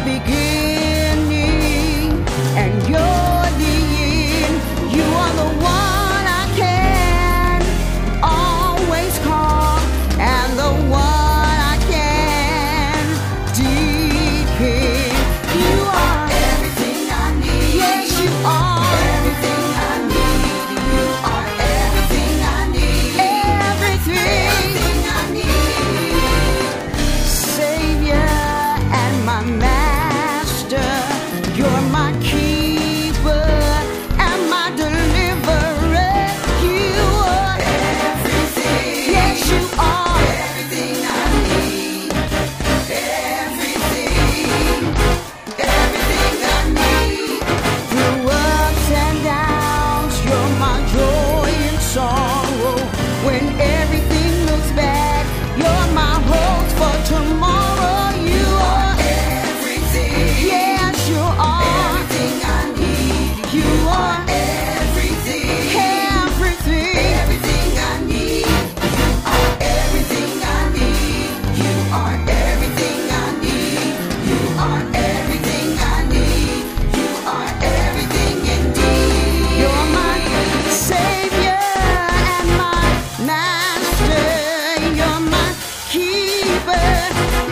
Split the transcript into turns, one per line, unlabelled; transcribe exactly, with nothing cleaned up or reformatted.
beginning and you're the end. You are the one I can always call and the one I can depend. You are everything I need. Yes, you are everything I need. You are everything I need. Everything, everything I need. Savior and my master, you're my keeper and my deliverer. You are everything. Yes, you are everything I need. Everything, everything I need. Through ups and downs, you're my joy and sorrow. When everything looks bad, you're my hope for tomorrow. You are everything. Yes, you are everything I need. You are everything. Everything. Everything I need. You are everything I need. You are everything I need. You are everything I need. You are everything indeed. You're my Savior and my Master. You're my keeper